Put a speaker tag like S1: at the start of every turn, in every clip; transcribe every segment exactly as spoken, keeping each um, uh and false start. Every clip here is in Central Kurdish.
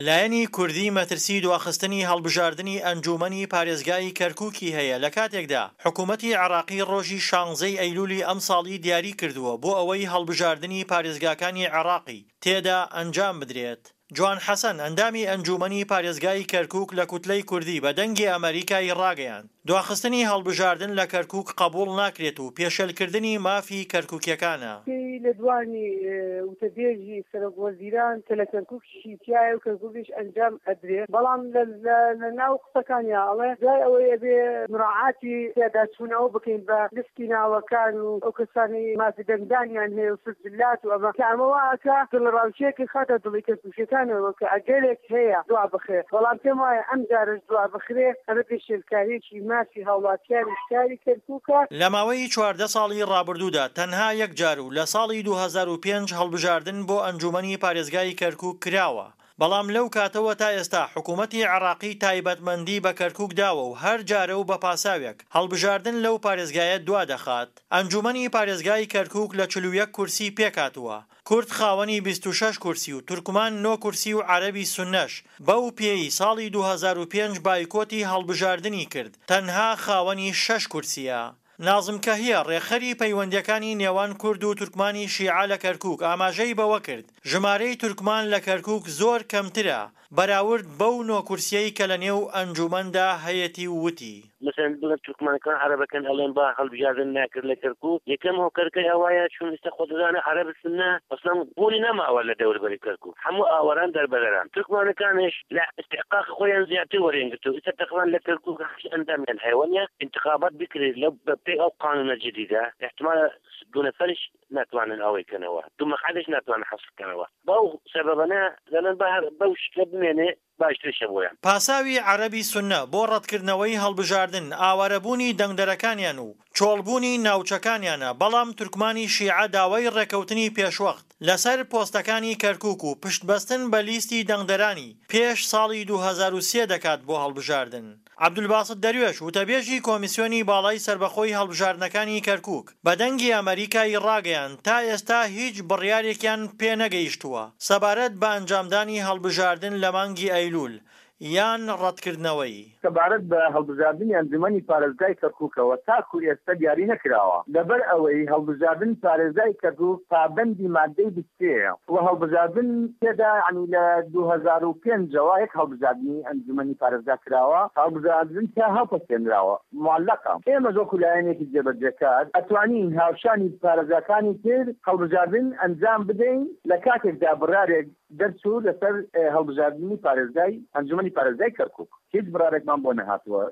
S1: لایەنی کوردی مەترسی دواخستنی هەڵبژاردننی ئەنجومەنی پارێزگای کەرکووکی هەیە لە کاتێکدا حکوومەتی عێراقی ڕۆژی شانزەی ئەیلولی ئەم ساڵی دیاری کردووە بۆ ئەوەی هەڵبژاردننی پارێزگاکانی عێراقی تێدا ئەنجام بدرێت. جوان حەسەن ئەندامی ئەنجومەنی پارێزگای کەرکووک لە کوتلەی کوردی بە دەنگی ئەمریکای ڕاگەیاند دواخستنی هەڵبژاردن لە کەرکووک قبول ناکرێت و پێشەلکردنی مافی کەرکووکیەکانە.
S2: لە دوانی وتەبێژی سەرۆکوەزیران کە لە کەرکووکیشی تایە و کەرکووکیش ئەنجام ئەدرێت بەڵام لە ناو قسەکانیا ئەڵێ دوای ئەوەی ئەبێ مراعاتی تێداچوونەوە بکەین بە لستی ناوەکان و ئەو کەسانی مافی دەنگدانیان هەیە و سجلات و ئەمە کە ئەمەوەکە دڵڕاوچێکی خاتە دڵی کەرکووکیەکانەوە کە ئەگەرێک هەیە دوا بخێ بەڵام پێم وایە ئەم جارش دوا بخرێ ئەمە پێشێلکاریەکی مافی هاوڵاتیانی شاری کەرکووکە.
S1: لە ماوەی چواردە ساڵی ڕابردوودا تەنها یەک جار و لە ساڵی دوو هەزار و پێنج هەڵبژاردن بۆ ئەنجومەنی پارێزگای کەرکووک کراوە بەڵام لەو کاتەوە تا ئێستا حکوومەتی عێراقی تایبەتمەندی بە کەرکووک داوە و هەر جارە و بە پاساوێک هەڵبژاردن لەو پارێزگایە دوا دەخات. ئەنجومەنی پارێزگای کەرکووک لە چل و یەک کورسی پێکاتووە، کورد خاوەنی بیست و شەش کورسی و تورکمان نۆ کورسی و عەرەبی سوننەش. بەو پێی ساڵی دوو هەزار و پێنج بایکۆتی هەڵبژاردننی کرد، تەنها خاوەنی شەش کورسیە. نازم کەهیە ڕێخەری پەیوەندیەکانی نێوان کورد و تورکمانی شیعە لە کەرکووک ئاماژەی بەوە کرد ژمارەی تورکمان لە کەرکووک زۆر کەمترە بەراورد بەو نۆ کورسیەی کە لە نێو ئەنجومەندا هەیەتی وتی.
S3: مثلا بڵێن تورکمانەکان عەرەبەکەن ئەڵێن با هەڵبژاردن ناکرد لە کەرکووک یەکەم هۆکەرەکەی ئەوایە چون ئێستا خۆ دەزانە عەرەب سنە ئەسڵان بوونی نەماوە لە دەوروبەری کەرکووک هەموو ئاوەران دەربەدەران تورکمانەکانش لە استحقاق خۆیان زیاتر وەرێنگرتووە ئێستا تقریبا لە کەرکووک ئەندامیان هەیوانە انتخابات بکرێت لەو بەپێی ئەو قانونە جدیدە احتمال دو نەفەرش ناتوانن ئەوەی کەنەوە دوو مەقعدش ناتوانن حەزف بکەنەوە بەو سەبەبانە دەڵێن با بەو شکل بمێنێ باشترشە بۆیان.
S1: پاساوی عەرەبی سوننە بۆ ڕەتکردنەوەی هەڵبژاردن ئاوارەبوونی دەنگدەرەکانیان و چۆڵبوونی ناوچەکانیانە بەڵام تورکمانی شیعە داوای ڕێکەوتنی پێشوەخت لەسەر پۆستەکانی کەرکووک و پشتبەستن بە لیستی دەنگدەرانی پێش ساڵی دوو هەزار و سێ دەکات بۆ هەڵبژاردن. عەبدولباست دەروێش وتەبێژی کۆمیسیۆنی باڵای سەربەخۆی هەڵبژاردنەکانی کەرکووک بە دەنگی ئەمریکای ڕاگەیاند تا ئێستا هیچ بڕیارێکیان پێ نەگەیشتووە سەبارەت بە ئەنجامدانی هەڵبژاردن لە مانگی ئەیلول یان ڕەتکردنەوەی.
S4: سەبارەت بە هەڵبژاردننی ئەنجومەنی پارێزگای کەرکووکەوە تاکو ئێستا دیاری نەکراوە لەبەر ئەوەی هەڵبژاردن پارێزگای کەرکووک پابەندی مادەی بیستەیە و هەڵبژاردن تێدا عنی لە دوو هەزار و پێنجەوە یەک هەڵبژاردننی ئەنجومەنی پارێزگا کراوە هەڵبژاردن تا هەڵپەسێنراوە معلقە. ئێمە زۆ لایەنێکی جێبەجێکار ئەتوانین هاوشانی پارێزگاکانی تر هەڵبژاردن ئەنجام بدەین لە کاتێکدا بڕارێک دەرچوو لەسەر هەڵبژاردننی پارێزگای ئەنجومەنی پارێزگای کەرکووک هیچ بڕارێکمان بۆ نەهاتووە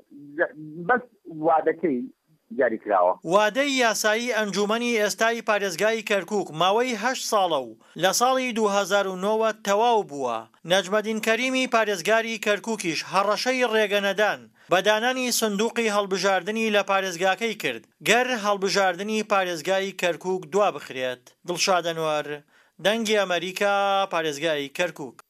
S4: بەس وادەکەی جاری کراوە.
S1: وادەی یاسایی ئەنجومەنی ئێستای پارێزگای کەرکووک ماوەی هەشت ساڵە و لە ساڵی دوو هەزار و نۆ تەواو بووە. نەجمەدین کەریمی پارێزگاری کەرکووکیش هەڕەشەی ڕێگەنەدان بەدانانی سندوقی هەڵبژاردننی لە پارێزگاکەی کرد گەر هەڵبژاردننی پارێزگای کەرکووک دوا بخرێت. دڵشاد ئەنوەر، دەنگی ئەمریکا، پارێزگای کەرکووک.